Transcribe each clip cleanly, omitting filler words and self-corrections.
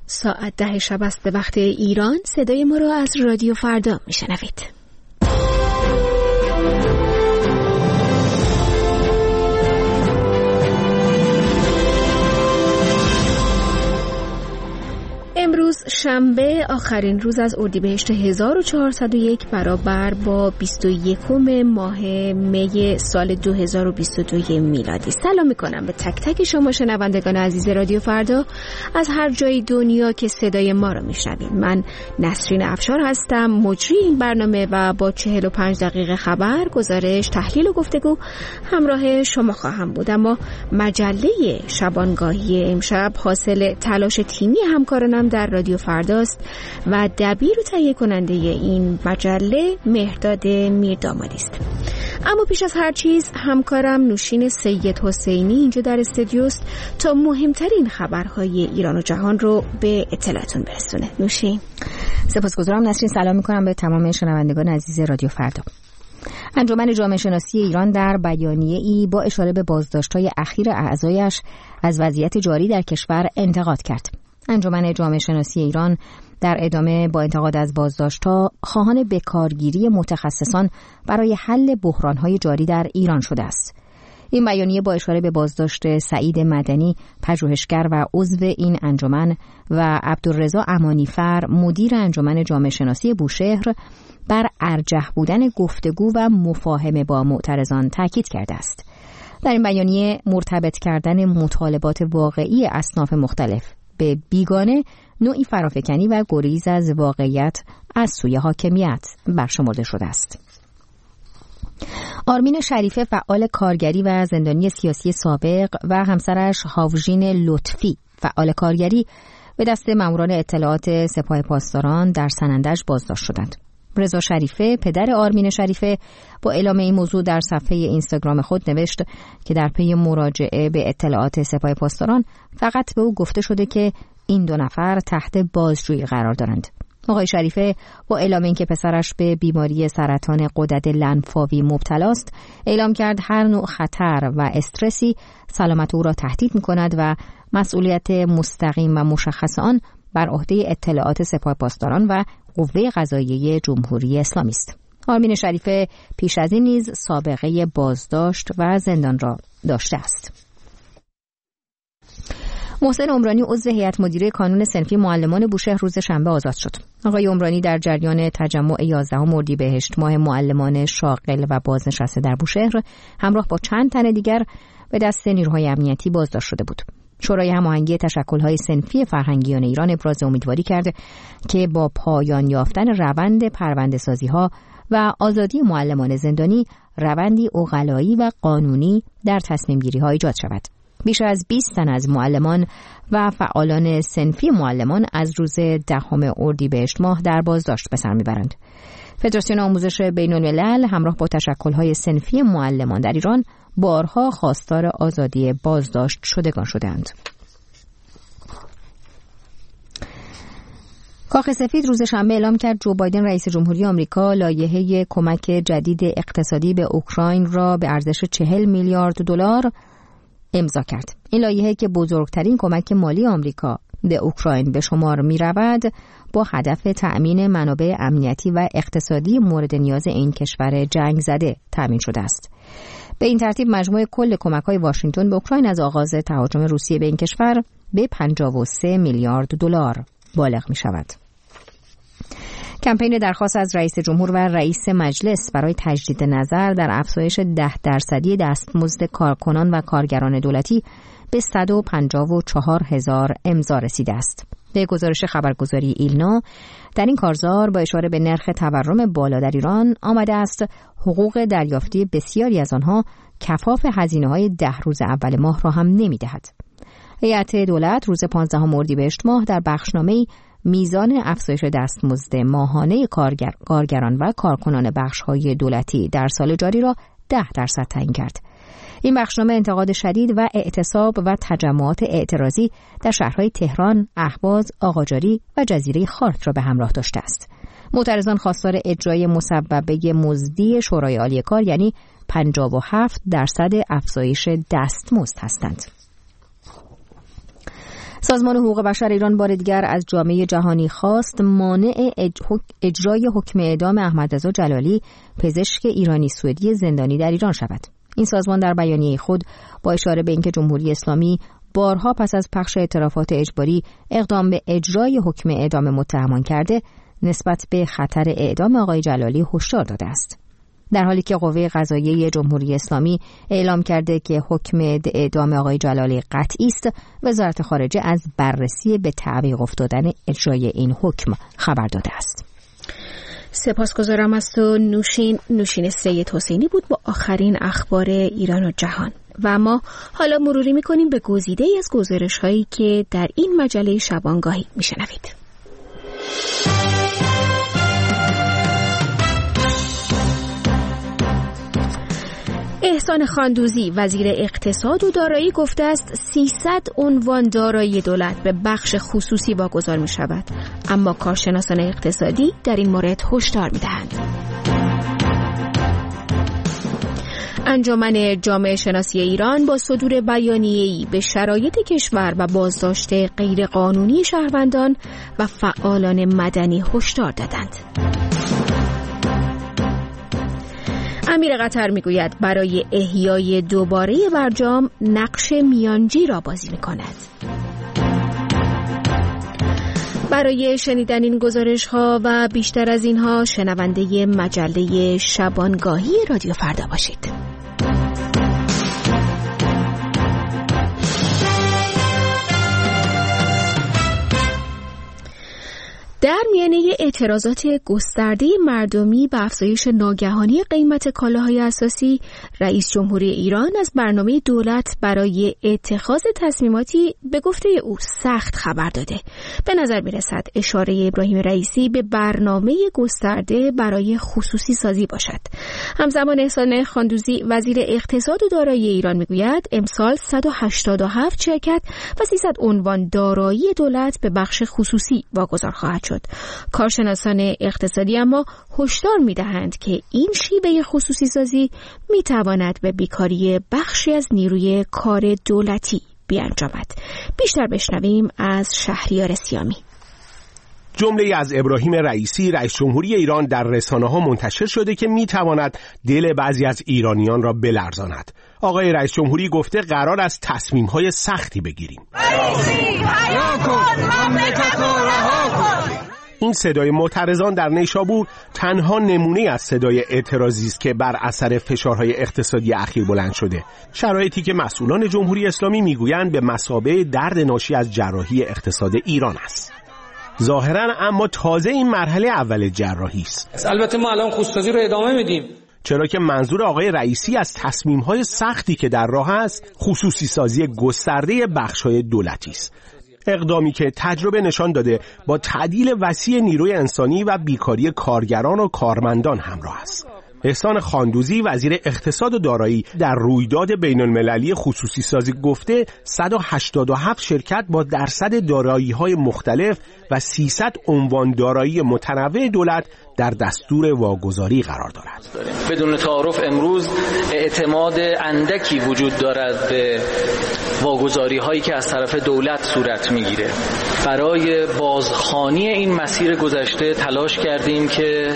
ساعت 10 شب است به وقت ایران. صدای ما را از رادیو فردا میشنوید. امروز شنبه آخرین روز از اردیبهشت 1401 برابر با 21 ماه می سال 2022 میلادی. سلام میکنم به تک تک شما شنوندگان عزیز رادیو فردا از هر جای دنیا که صدای ما را میشنوید. من نسرین افشار هستم، مجری این برنامه و با 45 دقیقه خبر، گزارش، تحلیل و گفتگو همراه شما خواهم بود. اما مجله شبانگاهی امشب حاصل تلاش تیمی همکارانم در رادیو فرداست و دبیر و تهیه کننده این مجله مهرداد میردامادی است. اما پیش از هر چیز همکارم نوشین سید حسینی اینجا در استودیوست تا مهمترین خبرهای ایران و جهان رو به اطلاعتون برسونه. نوشین. سپاسگزارم نسرین. سلام میکنم به تمام شنوندگان عزیز رادیو فردا. انجمن جامعه شناسی ایران در بیانیه‌ای با اشاره به بازداشت‌های اخیر اعضایش از وضعیت جاری در کشور انتقاد کرد. انجمن جامعه شناسی ایران در ادامه با انتقاد از بازداشت‌ها خواهان بکارگیری متخصصان برای حل بحران‌های جاری در ایران شده است. این بیانیه با اشاره به بازداشت سعید مدنی، پژوهشگر و عضو این انجمن، و عبدالرضا امانیفر، مدیر انجمن جامعه شناسی بوشهر، بر ارجح بودن گفتگو و مفاهمه با معترضان تاکید کرده است. در این بیانیه مرتبط کردن مطالبات واقعی اصناف مختلف به بیگانه نوعی فرافکنی و گریز از واقعیت از سوی حاکمیت برشمرده شده است. آرمین شریفه، فعال کارگری و زندانی سیاسی سابق، و همسرش هاوژین لطفی، فعال کارگری، به دست ماموران اطلاعات سپاه پاسداران در سنندج بازداشت شدند. رضا شریفه، پدر آرمین شریفه، با اعلام این موضوع در صفحه اینستاگرام خود نوشت که در پی مراجعه به اطلاعات سپاه پاسداران فقط به او گفته شده که این دو نفر تحت بازجویی قرار دارند. آقای شریفه با اعلام اینکه پسرش به بیماری سرطان غدد لنفاوی مبتلا است، اعلام کرد هر نوع خطر و استرسی سلامت او را تهدید می‌کند و مسئولیت مستقیم و مشخص آن بر عهده اطلاعات سپاه پاسداران و قوه قضاییه جمهوری اسلامی است. آرمین شریفه پیش از این نیز سابقه بازداشت و زندان را داشته است. محسن عمرانی، عضو هیئت مدیره کانون صنفی معلمان بوشهر، روز شنبه آزاد شد. آقای عمرانی در جریان تجمع 11 اردیبهشت ماه معلمان شاغل و بازنشسته در بوشهر همراه با چند تن دیگر به دست نیروهای امنیتی بازداشت شده بود. شورای هماهنگی تشکل‌های صنفی فرهنگیان ایران ابراز امیدواری کرد که با پایان یافتن روند پرونده‌سازی‌ها و آزادی معلمان زندانی، روندی عقلایی و قانونی در تصمیم‌گیری‌ها ایجاد شود. بیش از 20 تن از معلمان و فعالان صنفی معلمان از روز 10 اردیبهشت ماه در بازداشت به سر میبرند. فدراسیون آموزش بین‌الملل همراه با تشکل‌های صنفی معلمان در ایران بارها خواستار آزادی بازداشت شدگان شدند. کاخ سفید روز شنبه اعلام کرد جو بایدن رئیس جمهوری آمریکا لایحه کمک جدید اقتصادی به اوکراین را به ارزش 40 میلیارد دلار امضا کرد. این لایحه که بزرگترین کمک مالی آمریکا به اوکراین به شمار می رود، با هدف تأمین منابع امنیتی و اقتصادی مورد نیاز این کشور جنگ زده تأمین شده است. به این ترتیب مجموع کل کمک‌های واشنگتن به اوکراین از آغاز تهاجم روسیه به این کشور به 53 میلیارد دلار بالغ می شود. کمپین درخواست از رئیس جمهور و رئیس مجلس برای تجدید نظر در افزایش 10% دستمزد کارکنان و کارگران دولتی به 154,000 امضا رسیده است. به گزارش خبرگزاری ایلنا، در این کارزار با اشاره به نرخ تورم بالا در ایران آمده است حقوق دریافتی بسیاری از آنها کفاف هزینه‌های 10 روز اول ماه را هم نمی‌دهد. هیئت دولت روز 15 اردیبهشت ماه در بخشنامه‌ای میزان افزایش دستمزد ماهانه کارگران و کارکنان بخش‌های دولتی در سال جاری را 10% تعیین کرد. این بخشنامه انتقاد شدید و اعتصاب و تجمعات اعتراضی در شهرهای تهران، اهواز، آقاجاری و جزیره خارک را به همراه داشته است. معترضان خواستار اجرای مصوبه مزدی شورای عالی کار یعنی 57% افزایش دستمزد هستند. سازمان حقوق بشر ایران بار دیگر از جامعه جهانی خواست مانع اجرای حکم اعدام احمدرضا جلالی، پزشک ایرانی سوئدی زندانی در ایران شود. این سازمان در بیانیه خود با اشاره به اینکه جمهوری اسلامی بارها پس از پخش اعترافات اجباری اقدام به اجرای حکم اعدام متهمان کرده، نسبت به خطر اعدام آقای جلالی هشدار داده است. در حالی که قوه قضاییه جمهوری اسلامی اعلام کرده که حکم اعدام آقای جلالی قطعی است، وزارت خارجه از بررسی به تعویق افتادن اجرای این حکم خبر داده است. سپاسگزارم از تو نوشین سید حسینی بود با آخرین اخبار ایران و جهان. و ما حالا مروری می‌کنیم به گزیده‌ای از گزارش‌هایی که در این مجله شبانگاهی می‌شنوید. احسان خاندوزی وزیر اقتصاد و دارایی گفته است 300 عنوان دارایی دولت به بخش خصوصی واگذار می شود، اما کارشناسان اقتصادی در این مورد هشدار می دهند. انجمن جامعه شناسی ایران با صدور بیانیه‌ای به شرایط کشور و بازداشت غیرقانونی شهروندان و فعالان مدنی هشدار دادند. امیر قطر میگوید برای احیای دوباره برجام نقش میانجی را بازی میکند. برای شنیدن این گزارش‌ها و بیشتر از اینها شنونده مجله شبانگاهی رادیو فردا باشید. در میانه اعتراضات گسترده مردمی به افزایش ناگهانی قیمت کالاهای اساسی، رئیس جمهوری ایران از برنامه دولت برای اتخاذ تصمیماتی به گفته او سخت خبر داده. به نظر می‌رسد اشاره ابراهیم رئیسی به برنامه گسترده برای خصوصی سازی باشد. همزمان احسان خاندوزی وزیر اقتصاد و دارایی ایران میگوید امسال 187 شرکت و 300 عنوان دارایی دولت به بخش خصوصی واگذار خواهد شد. کارشناسان اقتصادی اما هشدار می‌دهند که این شیوه خصوصی سازی می‌تواند به بیکاری بخشی از نیروی کار دولتی بیانجامد. بیشتر بشنویم از شهریار سیامی. جمله‌ای از ابراهیم رئیسی رئیس جمهوری ایران در رسانه‌ها منتشر شده که می‌تواند دل بعضی از ایرانیان را بلرزاند. آقای رئیس جمهوری گفته قرار است تصمیم‌های سختی بگیریم. این صدای معترضان در نیشابور تنها نمونه از صدای اعتراضی است که بر اثر فشارهای اقتصادی اخیر بلند شده. شرایطی که مسئولان جمهوری اسلامی میگویند به مثابه درد ناشی از جراحی اقتصاد ایران است. ظاهراً اما تازه این مرحله اول جراحی است. البته ما الان خصوصی رو ادامه میدیم، چرا که منظور آقای رئیسی از تصمیم‌های سختی که در راه است خصوصی سازی گسترده بخش‌های دولتی است. اقدامی که تجربه نشان داده با تعدیل وسیع نیروی انسانی و بیکاری کارگران و کارمندان همراه است. احسان خاندوزی وزیر اقتصاد و دارایی در رویداد بین‌المللی خصوصی سازی گفته 187 شرکت با درصد دارایی‌های مختلف و 300 عنوان دارایی متنوع دولت در دستور واگذاری قرار دارد. بدون تعارف امروز اعتماد اندکی وجود دارد به واگذاری هایی که از طرف دولت صورت میگیره. برای بازخوانی این مسیر گذشته تلاش کردیم که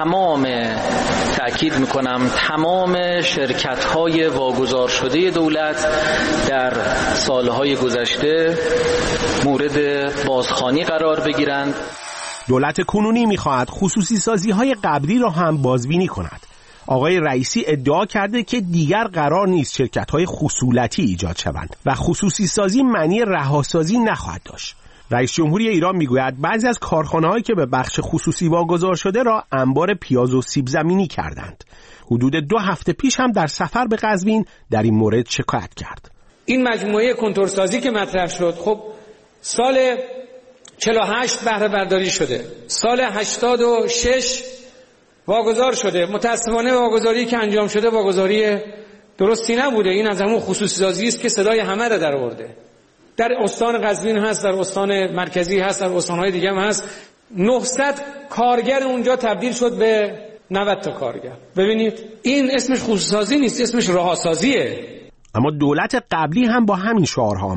تأکید میکنم تمام شرکت های واگذار شده دولت در سالهای گذشته مورد بازخوانی قرار بگیرند. دولت کنونی میخواهد خصوصی سازی های قبلی را هم بازبینی کند. آقای رئیسی ادعا کرده که دیگر قرار نیست شرکت های خصولتی ایجاد شوند و خصوصی سازی معنی رهاسازی نخواهد داشت. رئیس جمهوری ایران میگوید بعضی از کارخانه‌هایی که به بخش خصوصی واگذار شده را انبار پیاز و سیب زمینی کردند. حدود 2 هفته پیش هم در سفر به قزوین در این مورد شکایت کرد. این مجموعه کنتورسازی که مطرح شد، خب سال 48 بهره برداری شده، سال 86 واگذار شده. متاسفانه واگذاری که انجام شده واگذاری درستی نبوده. این از همون خصوصی سازی است که صدای همه را در آورده. در استان قزوین هست، در استان مرکزی هست، در استان‌های دیگه هم هست. 900 کارگر اونجا تبدیل شد به 90 تا کارگر. ببینید این اسمش خصوصی سازی نیست، اسمش رهاسازیه. اما دولت قبلی هم با همین شعارها آمد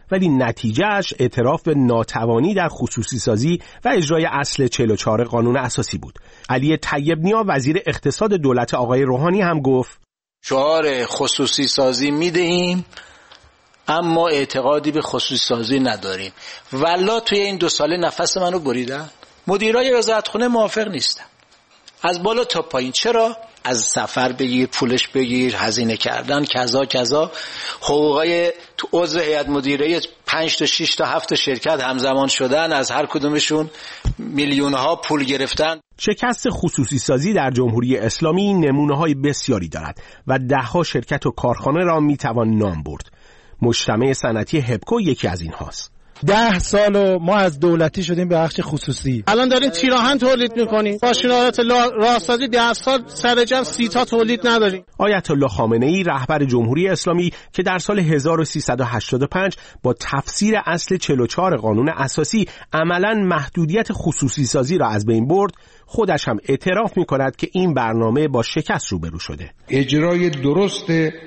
ولی نتیجهش اعتراف به ناتوانی در خصوصی سازی و اجرای اصل 44 قانون اساسی بود. علی طیب نیا وزیر اقتصاد دولت آقای روحانی هم گفت شعار خصوصی سازی میدهیم اما اعتقادی به خصوصی سازی نداریم. والله توی این 2 ساله نفس منو بریدن. مدیرای وزارتخونه موافق نیستن، از بالا تا پایین. چرا؟ از سفر بگیر، پولش بگیر، هزینه کردن، کذا حقوقای تو عضو هیئت مدیره 5 تا 6 تا 7 شرکت همزمان شدن، از هر کدومشون میلیون‌ها پول گرفتن. شکست خصوصی سازی در جمهوری اسلامی نمونه‌های بسیاری دارد و 10 شرکت و کارخانه را میتوان نام برد. مجتمع صنعتی هپکو یکی از اینهاست. 10 سال ما از دولتی شدیم به بخش خصوصی. الان داریم تیراهن تولید میکنیم. ماشین‌آلات راهسازی 10 سال سر جمع 30 تا تولید نداریم. آیت الله خامنه‌ای رهبر جمهوری اسلامی که در سال 1385 با تفسیر اصل 44 قانون اساسی عملاً محدودیت خصوصی سازی را از بین برد، خودش هم اعتراف می‌کند که این برنامه با شکست روبرو شده. اجرای درست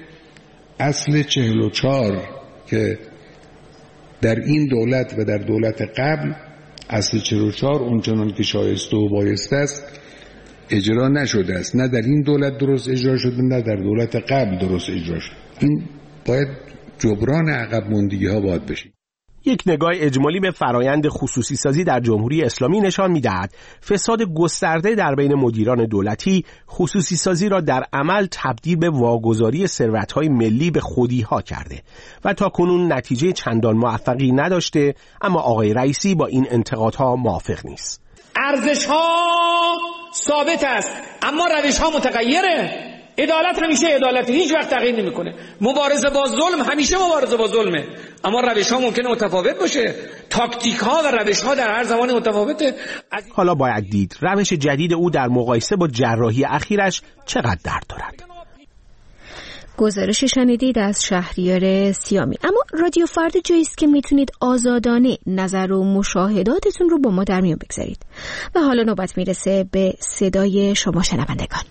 اصل 44 که در این دولت و در دولت قبل اصل 44 اونچنان که شایسته و بایسته است اجرا نشده است. نه در این دولت درست اجرا شده، نه در دولت قبل درست اجرا شده. این باید جبران عقب ماندگی ها باید بشه. یک نگاه اجمالی به فرایند خصوصی سازی در جمهوری اسلامی نشان می‌دهد فساد گسترده در بین مدیران دولتی خصوصی سازی را در عمل تبدیل به واگذاری ثروت‌های ملی به خودی‌ها کرده و تاکنون نتیجه چندان موفقی نداشته، اما آقای رئیسی با این انتقادها موافق نیست. ارزش‌ها ثابت است اما روش‌ها متغیره. عدالت همیشه عدالته، هیچ وقت تغییر نمیکنه. مبارزه با ظلم همیشه مبارزه با ظلمه، اما روش ها ممکنه متفاوت باشه. تاکتیک ها و روش ها در هر زمانی متفاوته. حالا باید دید روش جدید او در مقایسه با جراحی اخیرش چقدر درد دارد. گزارش شنیدید از شهریار سیامی. اما رادیو فردا جایی است که میتونید آزادانه نظر و مشاهداتتون رو با ما در میون بگذارید. و حالا نوبت میرسه به صدای شما شنوندگان.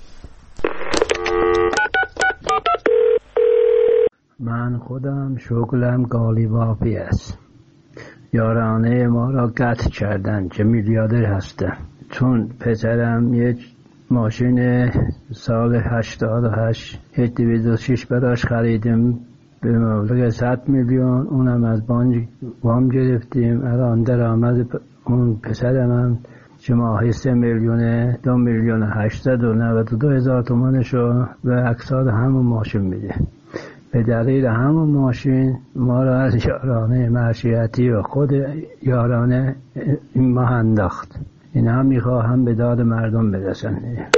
من خودم شغلم قالیبافی است. یارانه ما را قطع کردن که میلیاردر هستم، چون پسرم یک ماشین سال 88 206 براش خریدیم به مبلغ 100 میلیون، اونم از بانک وام گرفتیم. الان درآمد اون پسرم که ماهی 3 میلیون 2 میلیون 892 هزار تومانشو به اقساط همون ماشین میده. به دلیل همون ماشین ما را از یارانه معاشیتی و خود یارانه این ماه انداخت. این هم میخواهم به داد مردم برسند.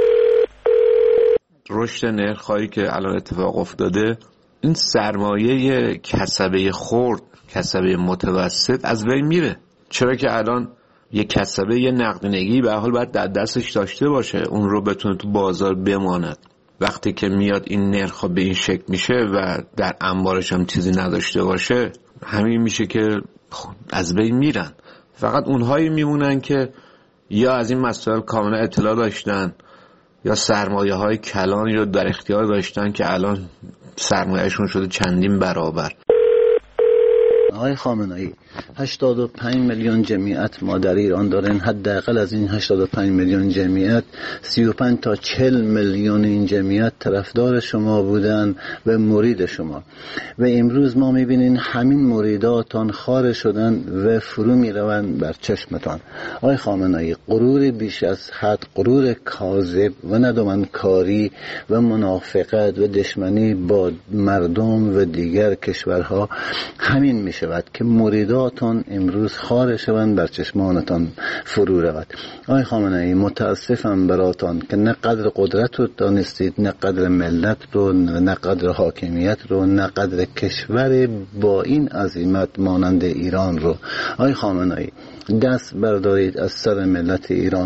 رشد نرخ‌هایی که الان اتفاق افتاده، این سرمایه کسبه خرد، کسبه متوسط از بین میره. چرا که الان یک کسبه یه نقدینگی به حال باید در دستش داشته باشه، اون رو بتونه تو بازار بماند. وقتی که میاد این نرخ به این شکل میشه و در انبارش هم چیزی نداشته باشه، همین میشه که از بین میرن. فقط اونهایی میمونن که یا از این مسائل کاملا اطلاع داشتن یا سرمایه های کلانی رو در اختیار داشتن که الان سرمایهشون شده چندین برابر. آقای خامنه‌ای 85 میلیون جمعیت ما در ایران دارن. حداقل از این 85 میلیون جمعیت 35 تا 40 میلیون این جمعیت طرفدار شما بودن و مرید شما، و امروز ما میبینین همین مریداتان خار شدن و فرو میروند بر چشمتان. آقای خامنه‌ای غرور بیش از حد، غرور کاذب و ندامنکاری و منافقت و دشمنی با مردم و دیگر کشورها همین میشود که مریداتان امروز خار شوند بر چشمانتان فرو رود. آقای خامنه‌ای متاسفم براتان که نه قدر قدرت رو دانستید، نه قدر ملت رو، نه قدر حاکمیت رو، نه قدر کشور با این عظمت مانند ایران رو. آقای خامنه‌ای دست بردارید از سر ملت ایران.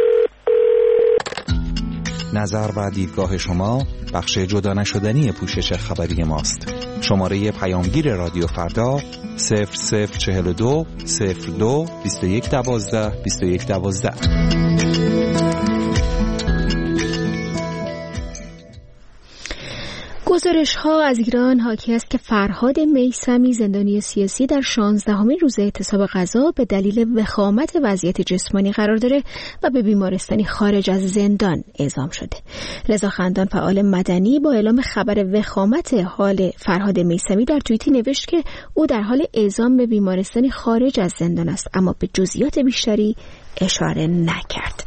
نظر و دیدگاه شما بخش جدا نشدنی پوشش خبری ماست. شماره پیامگیر رادیو فردا 0042 02 2112 2112. گزارش‌ها از ایران حاکی است که فرهاد میثمی زندانی سیاسی در 16مین روز اعتصاب غذا به دلیل وخامت وضعیت جسمانی قرار داره و به بیمارستانی خارج از زندان اعزام شده. رضا خندان فعال مدنی با اعلام خبر وخامت حال فرهاد میثمی در توییتی نوشت که او در حال اعزام به بیمارستانی خارج از زندان است، اما به جزئیات بیشتری اشاره نکرد.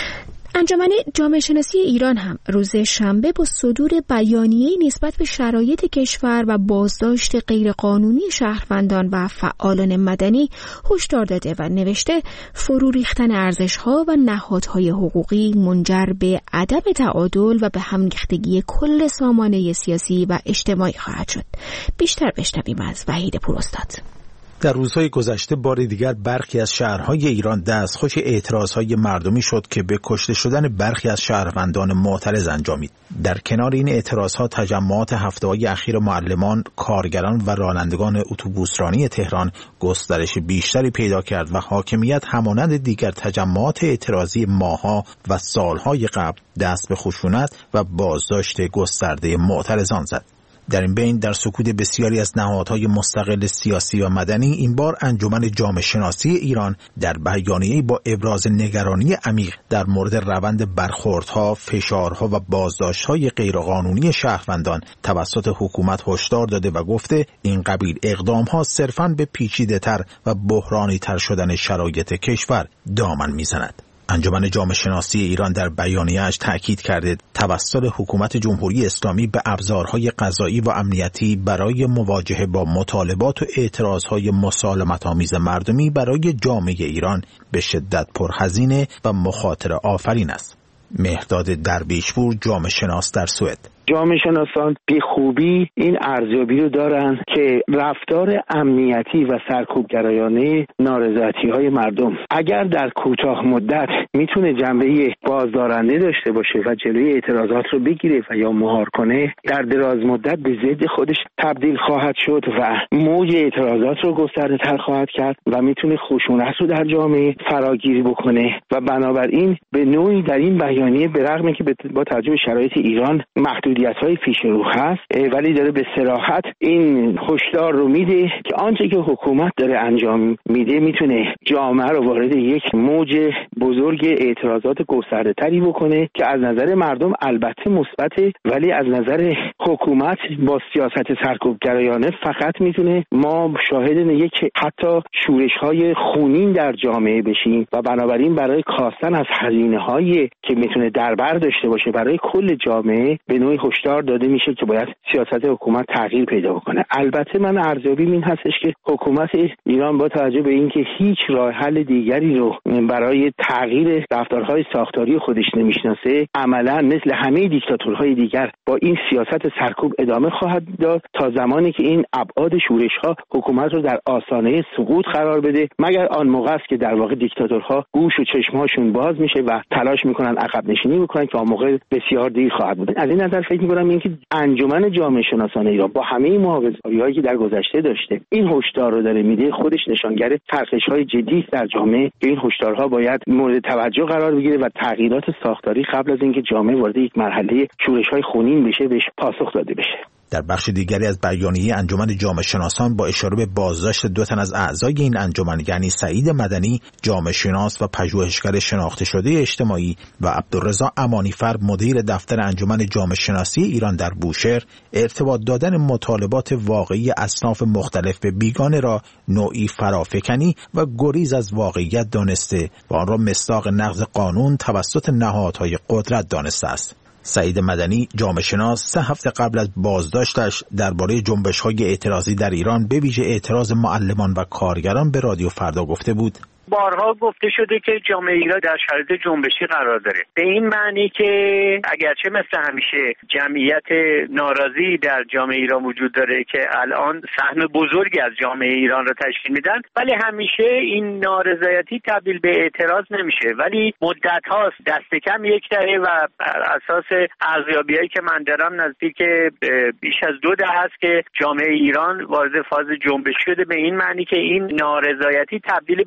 انجمن جامعه شناسی ایران هم روز شنبه با صدور بیانیه‌ای نسبت به شرایط کشور و بازداشت غیرقانونی شهروندان و فعالان مدنی هشدار داده و نوشته فرو ریختن ارزش‌ها و نهادهای حقوقی منجر به عدم تعادل و به همریختگی کل سامانه سیاسی و اجتماعی خواهد شد. بیشتر بشنویم از وحید پوراستاد. در روزهای گذشته بار دیگر برخی از شهرهای ایران دستخوش اعتراضهای مردمی شد که به کشته شدن برخی از شهروندان معترض انجامید. در کنار این اعتراضها تجمعات هفته‌های اخیر معلمان، کارگران و رانندگان اتوبوسرانی تهران گسترش بیشتری پیدا کرد و حاکمیت همانند دیگر تجمعات اعتراضی ماه‌ها و سالهای قبل دست به خشونت و بازداشت گسترده معترضان زد. در این بین در سکوت بسیاری از نهادهای مستقل سیاسی و مدنی این بار انجمن جامعه شناسی ایران در بیانیه‌ای با ابراز نگرانی عمیق در مورد روند برخوردها، فشارها و بازداشت‌های غیرقانونی شهروندان توسط حکومت هشدار داده و گفته این قبیل اقدام‌ها صرفاً به پیچیده‌تر و بحرانی‌تر شدن شرایط کشور دامن می‌زند. انجمن جامعه شناسی ایران در بیانیه‌اش تأکید کرده توسط حکومت جمهوری اسلامی به ابزارهای قضایی و امنیتی برای مواجهه با مطالبات و اعتراضهای مسالمت‌آمیز مردمی برای جامعه ایران به شدت پرهزینه و مخاطره آفرین است. مهرداد درویشپور، جامعه شناس در سوئد: جامعه شناسان به خوبی این ارزیابی رو دارن که رفتار امنیتی و سرکوبگرایانه نارضایتی‌های مردم اگر در کوتاه مدت میتونه جنبه بازدارنده داشته باشه و جلوی اعتراضات رو بگیره و یا مهار کنه، در دراز مدت به ضد خودش تبدیل خواهد شد و موج اعتراضات رو گسترده‌تر خواهد کرد و میتونه خشونت رو در جامعه فراگیری بکنه و بنابراین به نوعی در این بیانیه به رغم اینکه با توجه به شرایط ایران محدودیت‌های پیش رو هست، ولی داره به صراحت این هشدار رو میده که آنچه که حکومت داره انجام میده میتونه جامعه رو وارد یک موج بزرگ اعتراضات گسترده‌تری بکنه که از نظر مردم البته مثبته، ولی از نظر حکومت با سیاست سرکوبگرایانه فقط میتونه ما شاهد یک حتی شورش‌های خونین در جامعه بشیم و بنابراین برای کاستن از هزینه‌هایی که میتونه در بر داشته باشه برای کل جامعه به نوعی هشدار داده میشه که باید سیاست حکومت تغییر پیدا بکنه. البته من ارزیابیم این هستش که حکومت ایران با توجه به اینکه هیچ راه حل دیگری رو برای تغییر رفتارهای ساختاری خودش نمیشناسه، عملا مثل همه دیکتاتورهای دیگر با این سیاست سرکوب ادامه خواهد داد تا زمانی که این ابعاد شورش‌ها حکومت رو در آستانه سقوط قرار بده، مگر آن موقع است که در واقع دیکتاتورها گوش و چشم‌هاشون باز میشه و تلاش میکنن عقب نشینی بکنن که آن موقع بسیار دیر خواهد بود. از این نظر فکر می‌کنم اینکه انجمن جامعه شناسان ایران با همه محافظه‌هایی که در گذشته داشته این هشدار رو داره میده، خودش نشانگر چرخش‌های جدی است در جامعه که این هشدارها باید مورد توجه قرار بگیره و تغییرات ساختاری قبل از اینکه جامعه وارد یک مرحله شورش‌های خونین بشه بهش پاسخ داده بشه. در بخش دیگری از بیانیه انجمن جامعه شناسان با اشاره به بازداشت 2 تن از اعضای این انجمن یعنی سعید مدنی، جامعه شناس و پژوهشگر شناخته شده اجتماعی و عبدالرضا امانیفر، مدیر دفتر انجمن جامعه شناسی ایران در بوشهر، ارتباط دادن مطالبات واقعی اصناف مختلف به بیگانه را نوعی فرافکنی و گریز از واقعیت دانسته و آن را مصداق نقض قانون توسط نهادهای قدرت دانسته است. سعید مدنی، جامعه شناس، 3 هفته قبل از بازداشتش درباره جنبش‌های اعتراضی در ایران به ویژه اعتراض معلمان و کارگران به رادیو فردا گفته بود: بارها گفته شده که جامعه ایران در شرایط جنبشی قرار داره، به این معنی که اگرچه مثل همیشه جمعیت ناراضی در جامعه ایران وجود داره که الان سهم بزرگی از جامعه ایران را تشکیل میدن، ولی همیشه این نارضایتی تبدیل به اعتراض نمیشه، ولی مدت هاست دست کم 1 دهه و بر اساس ارزیابی‌هایی که من دارم نزدیک بیش از 2 دهه است که جامعه ایران وارد فاز جنبش شده، به این معنی که این نارضایتی تبدیل به اعتراض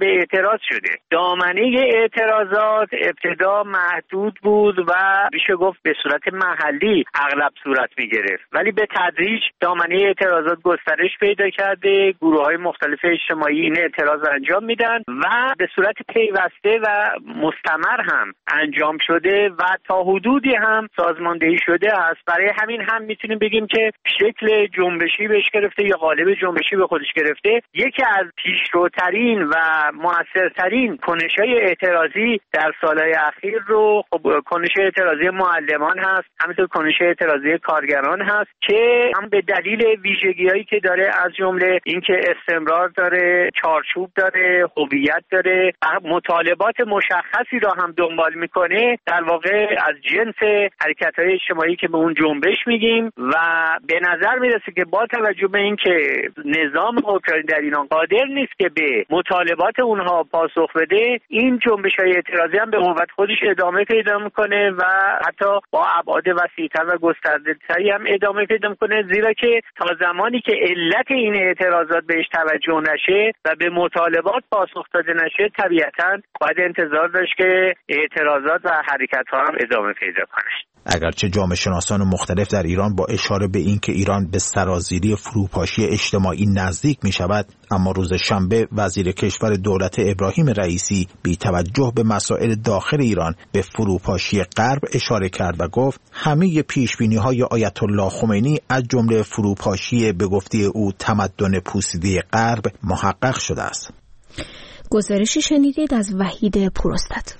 اعتراض شده. دامنه اعتراضات ابتدا محدود بود و میشه گفت به صورت محلی اغلب صورت میگرفت، ولی به تدریج دامنه اعتراضات گسترش پیدا کرده. گروه‌های مختلف اجتماعی این اعتراض انجام میدن و به صورت پیوسته و مستمر هم انجام شده و تا حدودی هم سازماندهی شده است. برای همین هم میتونیم بگیم که شکل جنبشی بهش گرفته یا قالب جنبشی به خودش گرفته. یکی از پیشروترین و مؤثرترین کنش‌های اعتراضی در سالهای اخیر رو کنش اعتراضی معلمان هست، همینطور کنش اعتراضی کارگران هست که هم به دلیل ویژگی‌هایی که داره، از جمله اینکه استمرار داره، چارچوب داره، هویت داره، مطالبات مشخصی را هم دنبال میکنه، در واقع از جنس حرکت‌های اجتماعی که به اون جنبش میگیم و به نظر میرسه که با توجه به اینکه نظام حکومتی در ایران قادر نیست که به مطالبات اونها پاسخ بده، این جنبش‌های اعتراضی هم به قوت خودش ادامه پیدا میکنه و حتی با ابعاد وسیع‌تر و گسترده‌تری هم ادامه پیدا میکنه، زیرا که تا زمانی که علت این اعتراضات بهش توجه نشه و به مطالبات پاسخ داده نشه، طبیعتاً باید انتظار داشت که اعتراضات و حرکت‌ها هم ادامه پیدا کنه. اگرچه جامعه شناسان مختلف در ایران با اشاره به اینکه ایران به سرازیری فروپاشی اجتماعی نزدیک می شود، اما روز شنبه وزیر کشور دولت ابراهیم رئیسی بی توجه به مسائل داخل ایران به فروپاشی غرب اشاره کرد و گفت همه پیشبینی‌های آیت الله خمینی از جمله فروپاشی به گفته او تمدن پوسیده غرب محقق شده است. گزارشی شنیدید از وحید پروستد.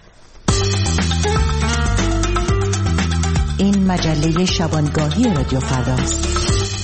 این مجله شبانگاهی رادیو فرداست.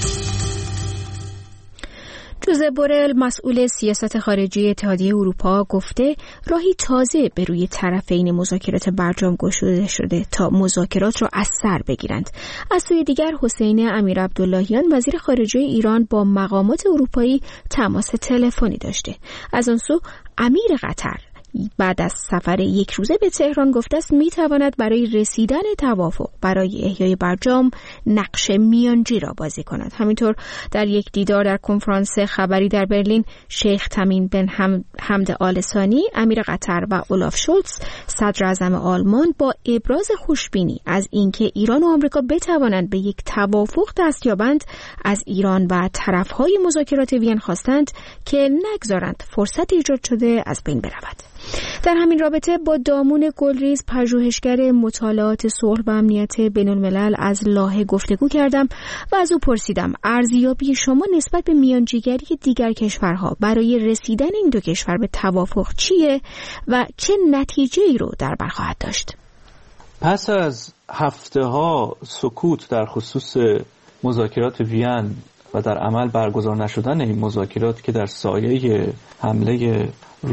جوزپ بورل مسئول سیاست خارجی اتحادیه اروپا گفته راهی تازه به روی طرفین مذاکرات برجام گشوده شده تا مذاکرات را از سر بگیرند. از سوی دیگر حسین امیرعبداللهیان وزیر خارجه ایران با مقامات اروپایی تماس تلفنی داشته. از آن سو امیر قطر بعد از سفر یک روزه به تهران گفته است میتواند برای رسیدن توافق برای احیای برجام نقش میانجی را بازی کند. همینطور در یک دیدار در کنفرانس خبری در برلین، شیخ تمیم بن حمد آل ثانی، امیر قطر و اولاف شولتز صدر اعظم آلمان با ابراز خوشبینی از اینکه ایران و آمریکا بتوانند به یک توافق دست یابند، از ایران و طرفهای مذاکرات وین خواستند که نگذارند فرصت ایجاد شده از بین برود. در همین رابطه با دامون گلریز، پژوهشگر مطالعات صلح و امنیت بین‌الملل از لاهه گفتگو کردم و از او پرسیدم ارزیابی شما نسبت به میانجیگری دیگر کشورها برای رسیدن این دو کشور به توافق چیه و چه نتیجه‌ای رو در بر خواهد داشت؟ پس از هفته‌ها سکوت در خصوص مذاکرات وین و در عمل برگزار نشدن این مذاکرات که در سایه حمله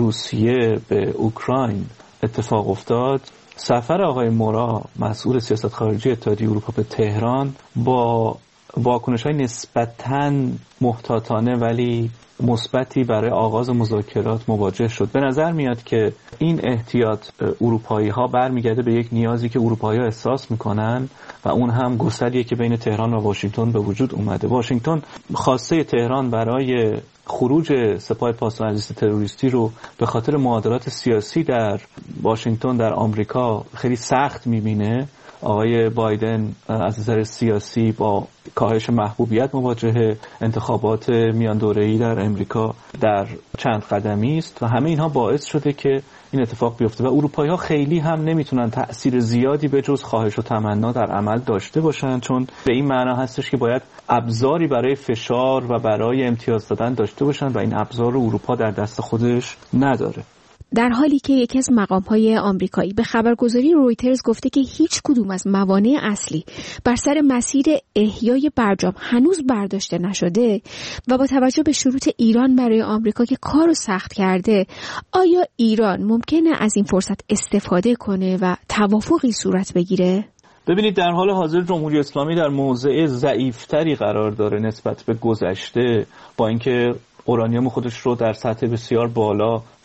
روسیه به اوکراین اتفاق افتاد، سفر آقای مورا مسئول سیاست خارجی اتحادیه اروپا به تهران با واکنش‌های نسبتاً محتاطانه ولی مثبتی برای آغاز مذاکرات مواجه شد. به نظر میاد که این احتیاط اروپایی‌ها برمیگرده به یک نیازی که اروپایی‌ها احساس میکنن و اون هم گسلیه که بین تهران و واشنگتن به وجود اومده. واشنگتن خواسته تهران برای خروج سپاه پاسداران تروریستی رو به خاطر معادلات سیاسی در واشنگتن در آمریکا خیلی سخت میبینه. آقای بایدن از نظر سیاسی با کاهش محبوبیت مواجهه، انتخابات میان دوره‌ای در امریکا در چند قدمی است و همه اینها باعث شده که این اتفاق بیفته و اروپایی‌ها خیلی هم نمیتونن تأثیر زیادی به جز خواهش و تمنا در عمل داشته باشن، چون به این معنا هستش که باید ابزاری برای فشار و برای امتیاز دادن داشته باشن و این ابزار رو اروپا در دست خودش نداره. در حالی که یکی از مقام‌های آمریکایی به خبرگزاری رویترز گفته که هیچ کدوم از موانع اصلی بر سر مسیر احیای برجام هنوز برداشته نشده و با توجه به شروط ایران برای آمریکا که کارو سخت کرده، آیا ایران ممکنه از این فرصت استفاده کنه و توافقی صورت بگیره؟ ببینید، در حال حاضر جمهوری اسلامی در موضع ضعیف‌تری قرار داره نسبت به گذشته، با اینکه اورانیوم خودش رو در سطح بسیار بالا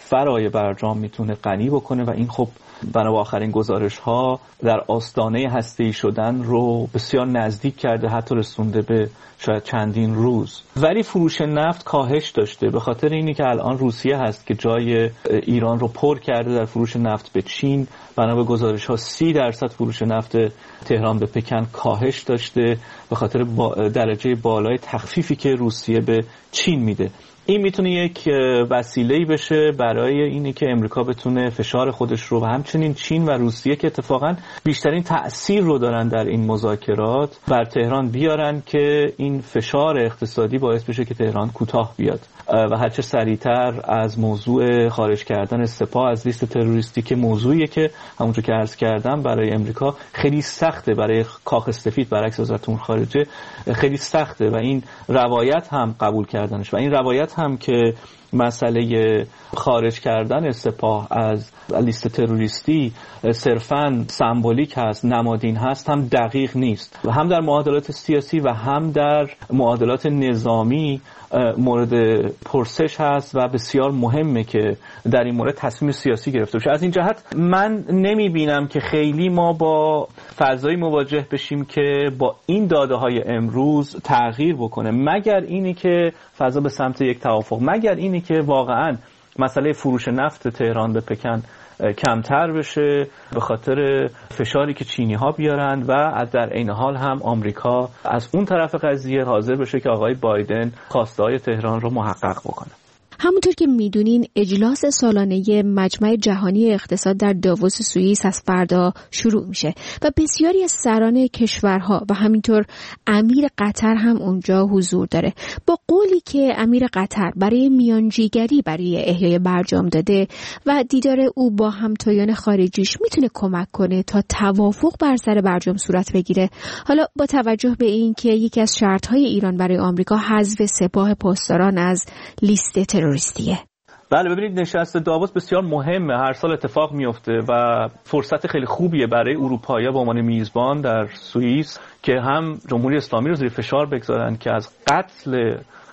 فرای برجام میتونه غنی بکنه و این خب بنا به آخرین گزارش‌ها در آستانه هسته‌ای شدن رو بسیار نزدیک کرده، حتی رسونده به شاید چندین روز. ولی فروش نفت کاهش داشته به خاطر اینی که الان روسیه هست که جای ایران رو پر کرده در فروش نفت به چین. بنا به گزارش‌ها 30% فروش نفت تهران به پکن کاهش داشته به خاطر درجه بالای تخفیفی که روسیه به چین میده. این میتونه یک وسیله‌ای بشه برای اینی که امریکا بتونه فشار خودش رو و همچنین چین و روسیه که اتفاقاً بیشترین تأثیر رو دارن در این مذاکرات بر تهران بیارن که این فشار اقتصادی باعث بشه که تهران کوتاه بیاد و هرچه سریعتر از موضوع خارج کردن سپاه از لیست تروریستی که موضوعیه که همونجور که عرض کردم برای امریکا خیلی سخته، برای کاخ سفید برعکس وزارت امور خارجه خیلی سخته و این روایت هم قبول کردنش و این روایت هم که مسئله خارج کردن سپاه از لیست تروریستی صرفاً سمبولیک هست، نمادین هست، هم دقیق نیست و هم در معادلات سیاسی و هم در معادلات نظامی مورد پرسش هست و بسیار مهمه که در این مورد تصمیم سیاسی گرفته بشه. از این جهت من نمی بینم که خیلی ما با فضایی مواجه بشیم که با این داده های امروز تغییر بکنه، مگر اینی که فضا به سمت یک توافق، مگر اینی که واقعاً مسئله فروش نفت تهران به پکن کمتر بشه به خاطر فشاری که چینی ها بیارن و در عین حال هم آمریکا از اون طرف قضیه حاضر بشه که آقای بایدن خواسته های تهران رو محقق بکنه. همونطور که میدونین اجلاس سالانه مجمع جهانی اقتصاد در داووس سوئیس از فردا شروع میشه و بسیاری از سران کشورها و همینطور امیر قطر هم اونجا حضور داره. با قولی که امیر قطر برای میانجیگری برای احیای برجام داده و دیدار او با همتایان خارجیش میتونه کمک کنه تا توافق بر سر برجام صورت بگیره. حالا با توجه به این که یکی از شرطهای ایران برای آمریکا حذف سپاه پاسداران از لیست تروریستیه. بله ببینید نشست داووس بسیار مهمه، هر سال اتفاق میفته و فرصت خیلی خوبیه برای اروپایی‌ها به عنوان میزبان در سوئیس که هم جمهوری اسلامی رو زیر فشار بگذارن که از قتل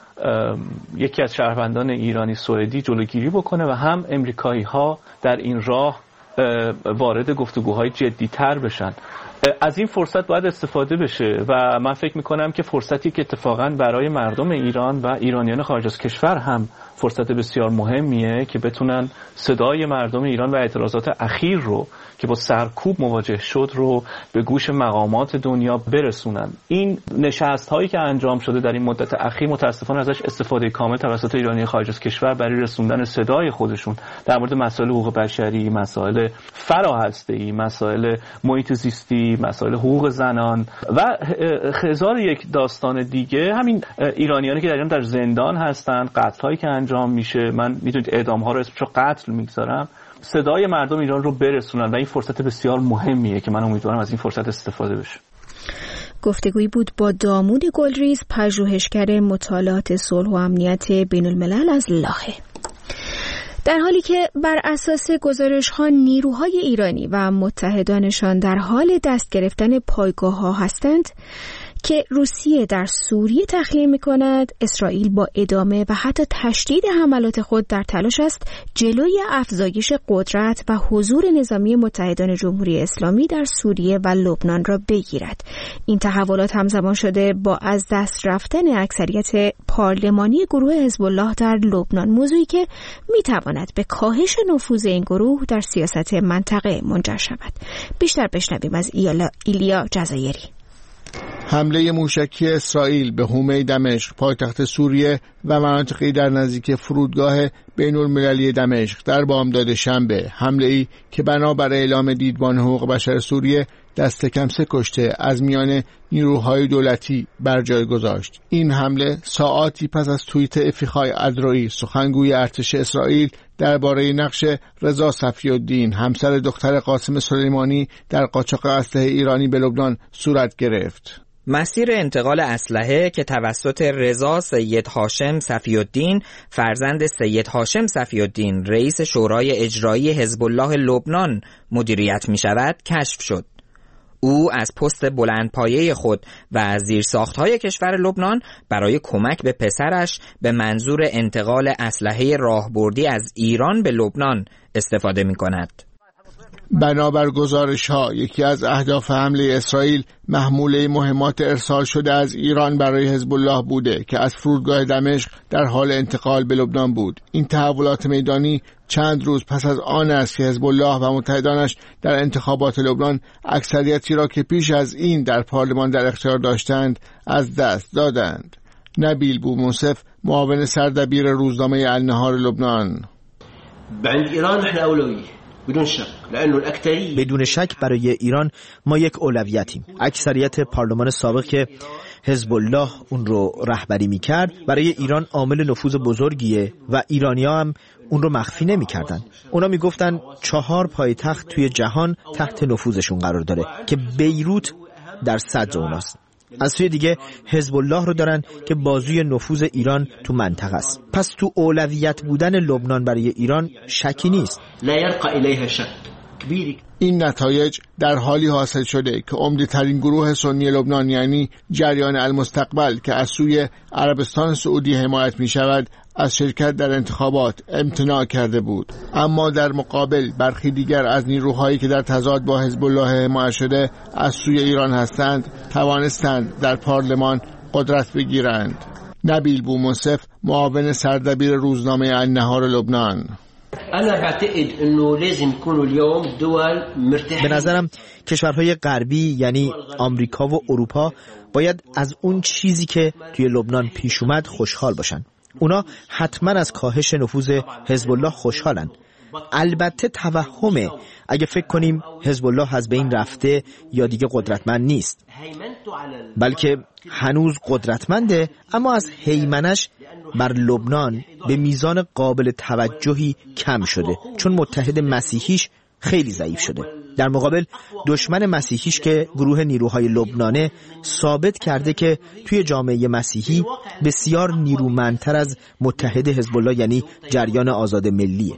یکی از شهروندان ایرانی سوئدی جلوگیری بکنه و هم امریکایی‌ها در این راه وارد گفتگوهای جدی‌تر بشن. از این فرصت باید استفاده بشه و من فکر میکنم که فرصتی که اتفاقا برای مردم ایران و ایرانیان خارج از کشور هم فرصت بسیار مهمیه که بتونن صدای مردم ایران و اعتراضات اخیر رو که با سرکوب مواجه شد رو به گوش مقامات دنیا برسونن. این نشست هایی که انجام شده در این مدت اخیر متاسفانه ازش استفاده کامل توسط ایرانی خارج از کشور برای رسوندن صدای خودشون در مورد مسائل حقوق بشری، مسائل فراهسته‌ای، مسائل محیط زیستی، مسائل حقوق زنان و هزار یک داستان دیگه. همین ایرانیانی که در زندان هستن، قتل‌هایی که انجام میشه، من میدونید اعدام‌ها رو اسمش رو قتل میگذارم، صدای مردم ایران رو برسونن و این فرصت بسیار مهمیه که من امیدوارم از این فرصت استفاده بشه. گفتگویی بود با دامود گلریز، پژوهشگر مطالعات صلح و امنیت بین الملل از لاهه. در حالی که بر اساس گزارش‌ها نیروهای ایرانی و متحدانشان در حال دست گرفتن پایگاه‌ها هستند که روسیه در سوریه تخلیه می‌کند، اسرائیل با ادامه و حتی تشدید حملات خود در تلاش است جلوی افزایش قدرت و حضور نظامی متحدان جمهوری اسلامی در سوریه و لبنان را بگیرد. این تحولات همزمان شده با از دست رفتن اکثریت پارلمانی گروه حزب الله در لبنان، موضوعی که می‌تواند به کاهش نفوذ این گروه در سیاست منطقه منجر شود. بیشتر بشنویم از ایلیا جزایری. حمله موشکی اسرائیل به حومه دمشق پایتخت سوریه و مناطقی در نزدیک فرودگاه بین‌المللی دمشق در بامداد شنبه، حمله‌ای که بنابر اعلام دیدبان حقوق بشر سوریه دست کم 3 کشته از میان نیروهای دولتی بر جای گذاشت. این حمله ساعاتی پس از توییت افیخای ادرویی، سخنگوی ارتش اسرائیل، درباره نقش رضا صفی‌الدین، همسر دختر قاسم سلیمانی، در قاچاق اسلحه ایرانی به لبنان صورت گرفت. مسیر انتقال اسلحه که توسط رضا سید هاشم صفی‌الدین، فرزند سید هاشم صفی‌الدین، رئیس شورای اجرایی حزب الله لبنان مدیریت می شود، کشف شد. او از پست بلندپایه خود و از زیرساخت‌های کشور لبنان برای کمک به پسرش به منظور انتقال اسلحه راهبردی از ایران به لبنان استفاده می‌کند. بنابر گزارش‌ها یکی از اهداف حمله اسرائیل محموله مهمات ارسال شده از ایران برای حزب الله بوده که از فرودگاه دمشق در حال انتقال به لبنان بود. این تحولات میدانی چند روز پس از آن است که حزب الله و متحدانش در انتخابات لبنان اکثریتی را که پیش از این در پارلمان در اختیار داشتند از دست دادند. نبیل بومنصف، معاون سردبیر روزنامه النهار لبنان: عند ایران نحن اولویه بدون شک برای ایران ما یک اولویتیم. اکثریت پارلمان سابق که حزب الله اون رو رهبری میکرد برای ایران عامل نفوذ بزرگیه و ایرانی‌ها هم اون رو مخفی نمیکردن. اونا میگفتن 4 پایتخت توی جهان تحت نفوذشون قرار داره که بیروت در صدر اوناست. از سوی دیگه حزب الله رو دارن که بازوی نفوذ ایران تو منطقه است. پس تو اولویت بودن لبنان برای ایران شکی نیست. لا يرقى الیها شک. این نتایج در حالی حاصل شده که عمده ترین گروه سنی لبنان یعنی جریان المستقبل که از سوی عربستان سعودی حمایت می شود از شرکت در انتخابات امتناع کرده بود. اما در مقابل برخی دیگر از نیروهایی که در تضاد با حزب الله حمایت شده از سوی ایران هستند توانستند در پارلمان قدرت بگیرند. نبیل بومنصف، معاون سردبیر روزنامه النهار لبنان: به نظرم کشورهای غربی یعنی آمریکا و اروپا باید از اون چیزی که توی لبنان پیش اومد خوشحال باشن. اونا حتما از کاهش نفوذ حزب الله خوشحالن. البته توهمه اگه فکر کنیم حزب الله از بین رفته یا دیگه قدرتمند نیست، بلکه هنوز قدرتمنده اما از هیمنش بر لبنان به میزان قابل توجهی کم شده چون متحد مسیحیش خیلی ضعیف شده. در مقابل دشمن مسیحیش که گروه نیروهای لبنانه ثابت کرده که توی جامعه مسیحی بسیار نیرومندتر از متحد حزب الله یعنی جریان آزاد ملیه.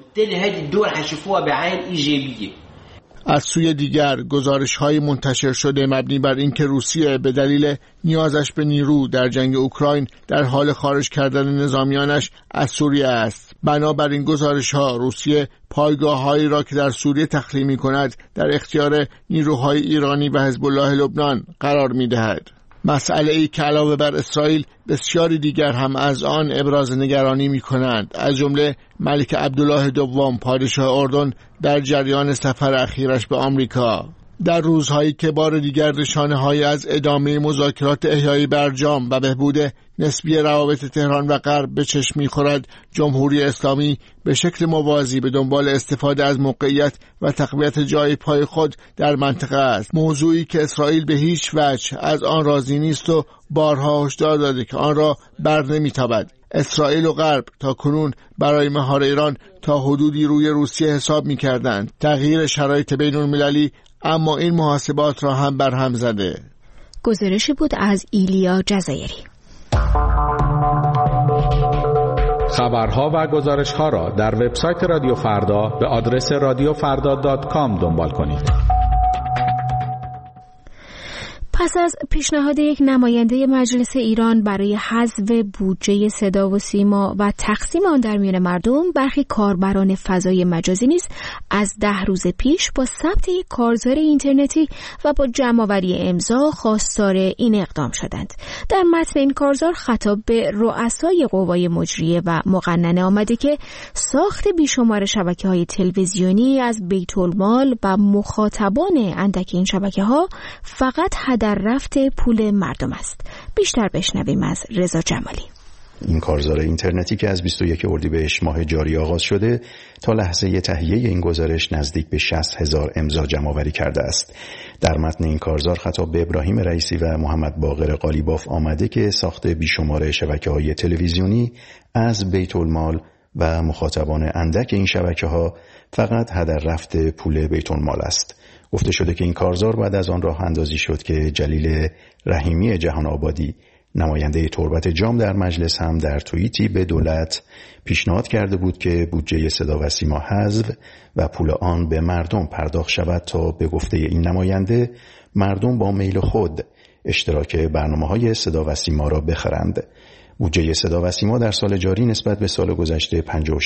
از سوی دیگر گزارش‌های منتشر شده مبنی بر اینکه روسیه به دلیل نیازش به نیرو در جنگ اوکراین در حال خارج کردن نظامیانش از سوریه است. بنابر این گزارش‌ها روسیه پایگاه‌هایی را که در سوریه تخلیه می‌کند در اختیار نیروهای ایرانی و حزب الله لبنان قرار می‌دهد. مسئله‌ای که علاوه بر اسرائیل بسیاری دیگر هم از آن ابراز نگرانی می‌کنند، از جمله ملک عبدالله دوم پادشاه اردن در جریان سفر اخیرش به آمریکا. در روزهایی که بار دیگر نشانه‌هایی از ادامه مذاکرات احیای برجام و بهبود نسبی روابط تهران و غرب به چشم می‌خورد، جمهوری اسلامی به شکل موازی به دنبال استفاده از موقعیت و تقویت جای پای خود در منطقه است، موضوعی که اسرائیل به هیچ وجه از آن راضی نیست و بارها هشدار داده که آن را بر نمی‌تابد. اسرائیل و غرب تا کنون برای مهار ایران تا حدودی روی روسیه حساب می‌کردند، تغییر شرایط بین‌المللی اما این محاسبات را هم برهم زده. گزارشی بود از ایلیا جزایری. خبرها و گزارش‌ها را در وبسایت رادیو فردا به آدرس radiofarda.com دنبال کنید. پس از پیشنهاد یک نماینده مجلس ایران برای حذف بودجه صدا و سیما و تقسیم آن در میان مردم، برخی کاربران فضای مجازی نیز از 10 روز پیش با ثبت یک کارزار اینترنتی و با جمع‌آوری امضا خواستار این اقدام شدند. در متن این کارزار خطاب به رؤسای قوای مجریه و مقننه آمده که ساخت بیشمار شبکه‌های تلویزیونی از بیت المال و مخاطبان اندک این شبکه‌ها فقط در رفت پول مردم است. بیشتر بشنویم از رضا جمالی. این کارزار اینترنتی که از 21 اردیبهشت ماه جاری آغاز شده تا لحظه تهیه این گزارش نزدیک به 60,000 امضا جمع‌آوری کرده است. در متن این کارزار خطاب به ابراهیم رئیسی و محمد باقر قالیباف آمده که ساخت بیشمار شبکه‌های تلویزیونی از بیت المال و مخاطبان اندک این شبکه‌ها فقط هدر رفت پول بیت المال است. گفته شده که این کارزار بعد از آن راه اندازی شد که جلیل رحیمی جهان آبادی نماینده تربت جام در مجلس هم در توییتی به دولت پیشنهاد کرده بود که بودجه صدا و سیما حذف و پول آن به مردم پرداخت شود تا به گفته این نماینده مردم با میل خود اشتراک برنامه‌های صدا و سیما را بخرند. بودجه صدا و سیما در سال جاری نسبت به سال گذشته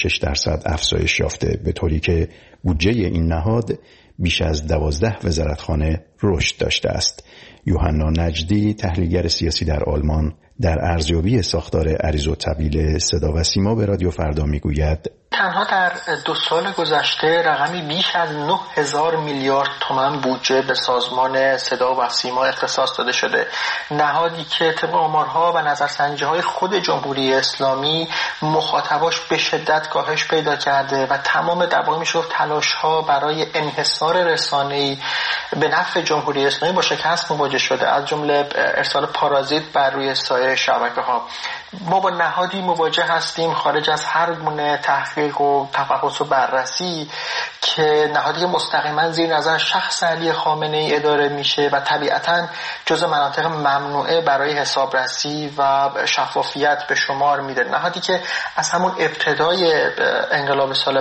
56% افزایش یافته، به طوری که بودجه این نهاد بیش از 12 وزارتخانه رشد داشته است. یوحنا نجدی، تحلیلگر سیاسی در آلمان، در ارزیابی ساختار عریض و طویل صدا و سیما به رادیو فردا میگوید تنها در 2 سال گذشته رقمی بیش از 9000 میلیارد تومان بودجه به سازمان صدا و سیما اختصاص داده شده. نهادی که طبق آمارها و نظرسنجی‌های خود جمهوری اسلامی مخاطباش به شدت کاهش پیدا کرده و تمام در واقع میشه تلاش‌ها برای انحصار رسانه‌ای به نفع جمهوری اسلامی با شکست مواجه شده، از جمله ارسال پارازیت بر روی سایر شبکه‌ها. ما با نهادی مواجه هستیم خارج از هر گونه تحقیق و تفحص و بررسی که نهادی مستقیما زیر نظر شخص علی خامنه‌ای اداره میشه و طبیعتاً جزء مناطق ممنوعه برای حسابرسی و شفافیت به شمار میده. نهادی که از همون ابتدای انقلاب سال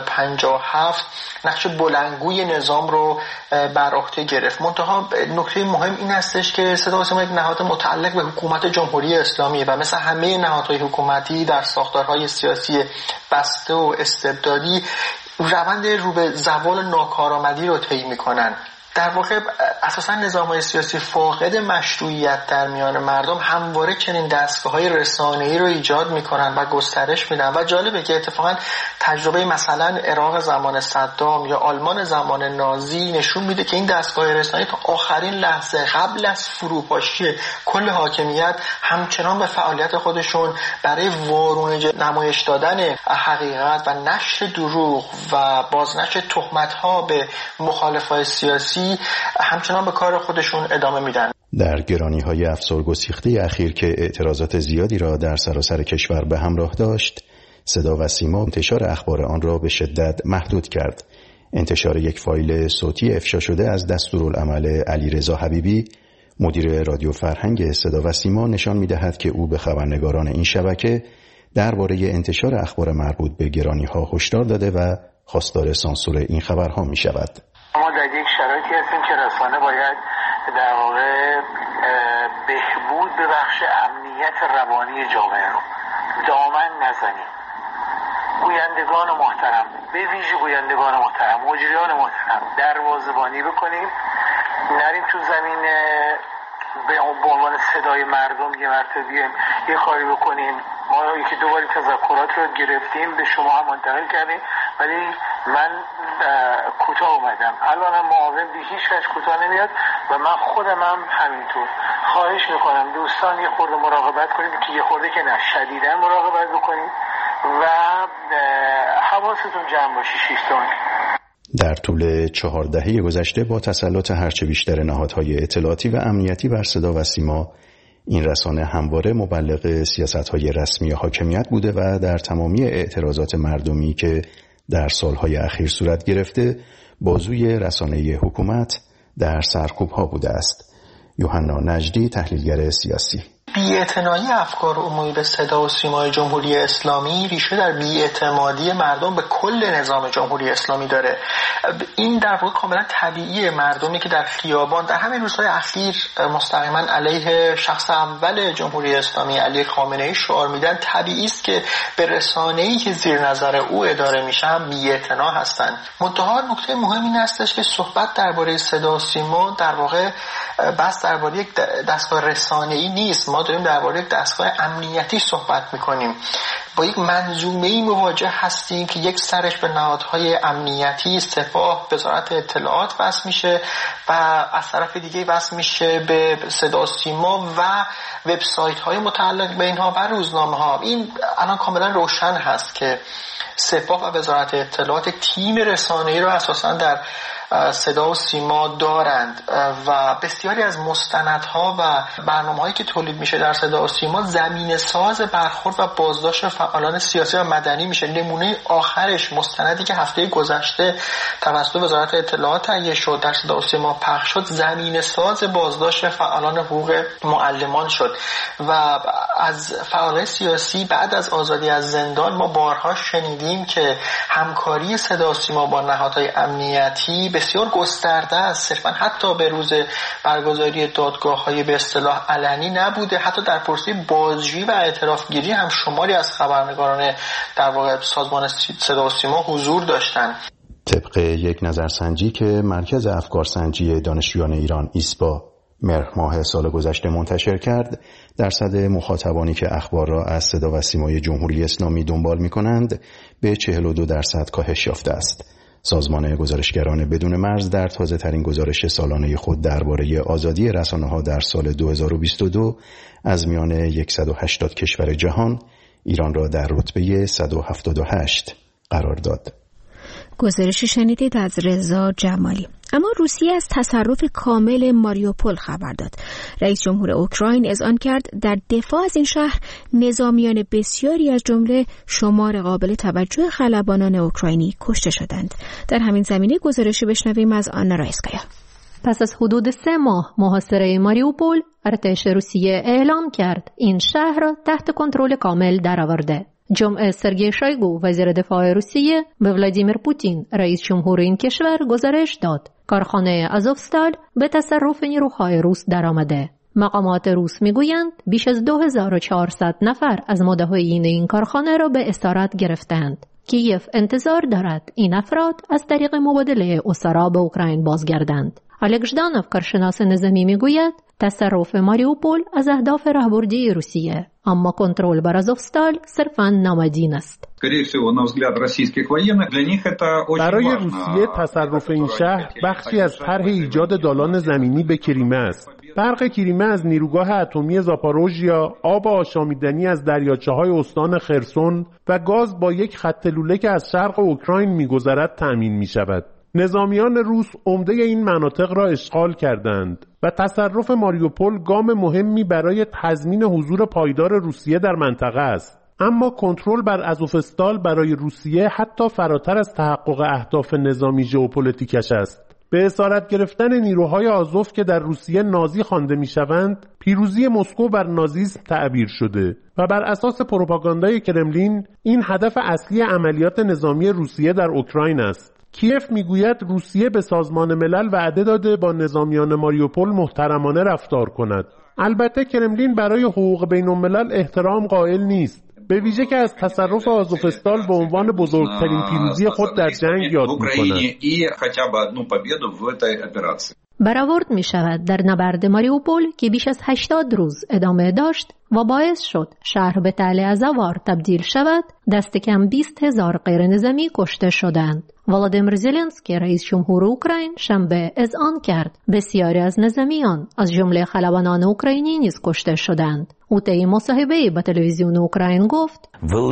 57 نقش بلندگوی نظام رو بر عهده گرفت. منتها نکته مهم این هستش که صدا و سیما یک نهاد متعلق به حکومت جمهوری اسلامی و مثل همه نهادهای حکومتی در ساختارهای سیاسی بسته و استبدادی روند رو به زوال ناکارآمدی رو طی میکنن. در واقع اساسا نظام‌های سیاسی فاقد مشروعیت در میان مردم همواره چنین دستگاه‌های رسانه‌ای رو ایجاد می‌کنن و گسترش میدن و جالبه که اتفاقا تجربه مثلا عراق زمان صدام یا آلمان زمان نازی نشون میده که این دستگاه رسانه‌ای تا آخرین لحظه قبل از فروپاشی کل حاکمیت همچنان به فعالیت خودشون برای وارونه نمایش دادن حقیقت و نشر دروغ و بازنشر تهمت‌ها به مخالفای سیاسی همچنان به کار خودشون ادامه میدن. در گرانی‌های افسارگسیخته اخیر که اعتراضات زیادی را در سراسر کشور به همراه داشت، صدا و سیما انتشار اخبار آن را به شدت محدود کرد. انتشار یک فایل صوتی افشا شده از دستورالعمل علیرضا حبیبی، مدیر رادیو فرهنگ صدا و سیما، نشان می‌دهد که او به خبرنگاران این شبکه درباره انتشار اخبار مربوط به گرانی‌ها هشدار داده و خواستار سانسور این خبرها می‌شود. ما در یک شرایطی هستیم که رسانه باید در واقع بهبود ببخش امنیت روانی جامعه رو، دامن نزنیم. گویندگان محترم، به ویژه گویندگان محترم، مجریان محترم، دروازه‌بانی بکنیم، نریم تو زمین به عنوان صدای مردم یه مرتبه بیایم یه کاری بکنیم. ما یکی دو باری تذکرات رو گرفتیم، به شما هم منتقل کردیم، ولی من کوتاه اومدم. الان هم معاون به هیچ وجه کوتاه نمیاد و من خودم هم همینطور. خواهش میکنم دوستان یه خورده مراقبت کنیم، که یه خورده که نه شدیداً مراقبت بکنیم و حواستون جمع باشه. 6 در طول 4 دهه گذشته با تسلط هرچه بیشتر نهادهای اطلاعاتی و امنیتی بر صدا و سیما، این رسانه همواره مبلغ سیاست‌های رسمی حاکمیت بوده و در تمامی اعتراضات مردمی که در سالهای اخیر صورت گرفته بازوی رسانه حکومت در سرکوب‌ها بوده است. یوحنا نجدی، تحلیلگر سیاسی: بی‌اعتنایی افکار عمومی به صدا و سیمای جمهوری اسلامی ریشه در بی‌اعتمادی مردم به کل نظام جمهوری اسلامی داره. این در واقع کاملا طبیعیه. مردمی که در خیابان در همین روزهای اخیر مستقیما علیه شخص اول جمهوری اسلامی علی خامنه‌ای شعار میدن، طبیعی است که به رسانه‌ای که زیر نظر او اداره میشه هم بی‌اعتنا هستند. منتها نکته مهم این هستش که صحبت درباره صدا و سیما در واقع بس درباره یک دستگاه رسانه‌ای نیست. ما داریم درباره یک دستگاه امنیتی صحبت میکنیم. با یک منظومه‌ای مواجه هستیم که یک سرش به نهادهای امنیتی، سپاه، وزارت اطلاعات وصل میشه و از طرف دیگه وصل میشه به صدا و سیما و وبسایت‌های متعلق به اینها و روزنامه‌ها. این الان کاملا روشن هست که سپاه و وزارت اطلاعات تیم رسانه‌ای رو اساساً در صدا و سیما دارند و بسیاری از مستندها و برنامه‌هایی که تولید میشه در صدا و سیما زمینه ساز برخورد و بازداشت فعالان سیاسی و مدنی میشه. نمونه آخرش مستندی که هفته گذشته توسط وزارت اطلاعات تهیه شد در صدا و سیما پخش شد زمینه ساز بازداشت فعالان حقوق معلمان شد و از فعالان سیاسی بعد از آزادی از زندان ما بارها شنیدیم که همکاری صدا و سیما با نهادهای امنیتی بسیار گسترده است، صرفا حتی به روز برگزاری دادگاه‌های به اصطلاح علنی نبوده، حتی در پرسه بازجویی و اعترافگیری هم شماری از خبرنگاران در واقع سازمان صدا و سیما حضور داشتند. طبق یک نظرسنجی که مرکز افکارسنجی دانشجویان ایران ایسپا مهر ماه سال گذشته منتشر کرد، درصد مخاطبانی که اخبار را از صدا و سیمای جمهوری اسلامی دنبال می‌کنند به 42% کاهش یافته است. سازمان گزارشگران بدون مرز در تازه‌ترین گزارش سالانه خود درباره آزادی رسانه‌ها در سال 2022 از میان 180 کشور جهان ایران را در رتبه 178 قرار داد. گزارشی شنیدید از رضا جمالی. اما روسیه از تصرف کامل ماریوپول خبر داد. رئیس جمهور اوکراین اذعان کرد در دفاع از این شهر نظامیان بسیاری از جمله شمار قابل توجه خلبانان اوکراینی کشته شدند. در همین زمینه گزارشی بشنویم از آنا رایسکایا. پس از حدود 3 ماه محاصره ماریوپول، ارتش روسیه اعلام کرد این شهر را تحت کنترل کامل درآورده. جمعه سرگئی شویگو وزیر دفاع روسیه به ولادیمیر پوتین رئیس جمهور این کشور گزارش داد کارخانه آزوفستال به تصرف نیروهای روس درآمده. مقامات روس میگویند بیش از 2400 نفر از مدعیین این کارخانه را به اسارت گرفتند. کیف انتظار دارد این افراد از طریق مبادله اسرا به اوکراین بازگردند. الکس ژدانوف کارشناس نظامی میگوید تصرف ماریوپول از اهداف راهبردی روسیه، اما کنترل بر آزوفستال صرفاً نامدین است. برای روسیه تصرف این شهر بخشی از طرح ایجاد دالان زمینی به کریمه است. برق کریمه از نیروگاه اتمی زاپاروژیا، آب آشامیدنی از دریاچه‌های استان خرسون و گاز با یک خط لوله که از شرق اوکراین می‌گذرد تأمین می‌شود. نظامیان روس عمده این مناطق را اشغال کردند و تصرف ماریوپول گام مهمی برای تضمین حضور پایدار روسیه در منطقه است. اما کنترل بر آزوفستال برای روسیه حتی فراتر از تحقق اهداف نظامی ژئوپلیتیکش است. به اسارت گرفتن نیروهای آزوف که در روسیه نازی خوانده میشوند، پیروزی مسکو بر نازیسم تعبیر شده و بر اساس پروپاگاندای کرملین این هدف اصلی عملیات نظامی روسیه در اوکراین است. کیف میگوید روسیه به سازمان ملل وعده داده با نظامیان ماریوپول محترمانه رفتار کند. البته کرملین برای حقوق بین الملل احترام قائل نیست، به ویژه که از تصرف آزوفستال به عنوان بزرگترین پیروزی خود در جنگ یاد می‌کند. برآورد می شود در نبرد ماریوپول که بیش از 80 روز ادامه داشت و باعث شد شهر به تله ازوار تبدیل شود، دست کم 20,000 غیر نظامی کشته شدند. ولادیمیر زلنسکی رئیس جمهور اوکراین شنبه اذعان کرد بسیاری از نظامیان از جمله خلبانان اوکراینی نیز کشته شدند. او طی مصاحبه‌ای با تلویزیون اوکراین گفت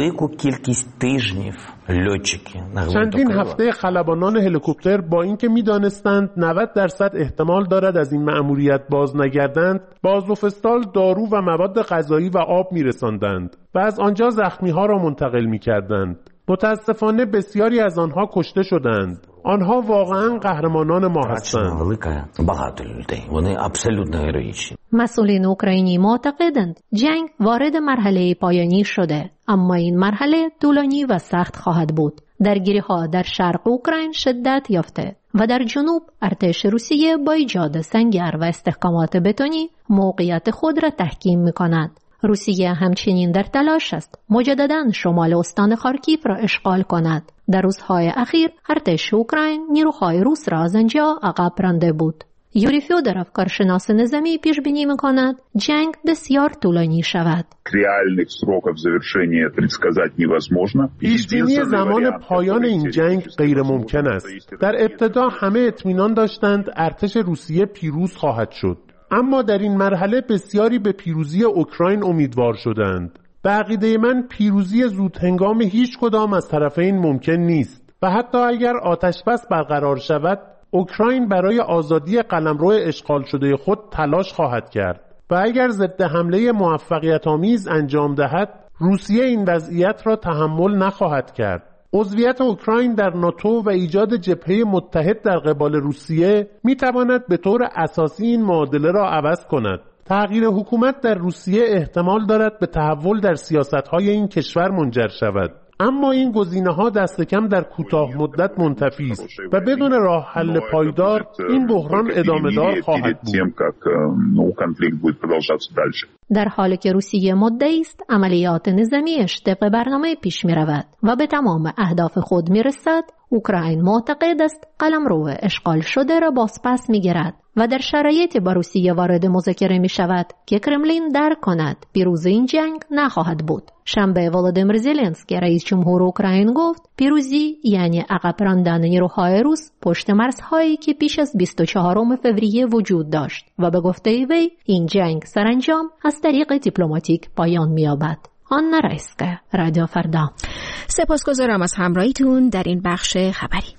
چندین هفته خلبانان هلیکوپتر با اینکه می‌دانستند 90% احتمال دارد از این مأموریت باز نگردند، با آزوفستال دارو و مواد غذایی و آب می‌رساندند و از آنجا زخمی‌ها را منتقل می‌کردند. متاسفانه بسیاری از آنها کشته شدند. آنها واقعاً قهرمانان ما هستند. مسئولین اوکراینی معتقدند جنگ وارد مرحله پایانی شده، اما این مرحله طولانی و سخت خواهد بود. درگیری‌ها در شرق اوکراین شدت یافته و در جنوب ارتش روسیه با ایجاد سنگر و استحکامات بتونی موقعیت خود را تحکیم می‌کند. روسیه همچنین در تلاش است مجدداً شمال استان خارکیف را اشغال کند. در روزهای اخیر ارتش اوکراین نیروهای روس را از آنجا عقب رانده بود. یوری فیودروف کارشناس نظامی پیش بینی می‌کند جنگ بسیار طولانی شود. پیش بینی زمان پایان این جنگ غیر ممکن است. در ابتدا همه اطمینان داشتند ارتش روسیه پیروز خواهد شد. اما در این مرحله بسیاری به پیروزی اوکراین امیدوار شدند. به عقیده من پیروزی زود هنگام هیچ کدام از طرفین ممکن نیست و حتی اگر آتش بس برقرار شود اوکراین برای آزادی قلمرو اشغال شده خود تلاش خواهد کرد و اگر ضد حمله موفقیت‌آمیز انجام دهد، روسیه این وضعیت را تحمل نخواهد کرد. عضویت اوکراین در ناتو و ایجاد جبهه متحد در قبال روسیه می‌تواند به طور اساسی این معادله را عوض کند. تغییر حکومت در روسیه احتمال دارد به تحول در سیاست‌های این کشور منجر شود. اما این گزینه‌ها دست کم در کوتاه مدت منتفی است و بدون راه حل پایدار این بحران ادامه‌دار خواهد بود. در حالی که روسیه مدعی است عملیات نظامی‌اش طبق برنامه پیش می‌رود و به تمام اهداف خود می‌رسد، اوکراین معتقد است قلمرو اشغال شده را بازپس می‌گیرد و در شرایطی با روسیه وارد مذاکره می‌شود که کرملین درک کند پیروزی این جنگ نخواهد بود. شنبه ولادیمیر زلنسکی رئیس جمهور اوکراین گفت پیروزی یعنی عقب راندن نیروهای روس پشت مرزهایی که پیش از 24 فوریه وجود داشت و به گفته وی این جنگ سرانجام از طریق دیپلماتیک پایان می‌یابد. آنا رایسکا، رادیو فردا. سپاسگزارم از همراهیتون در این بخش خبری.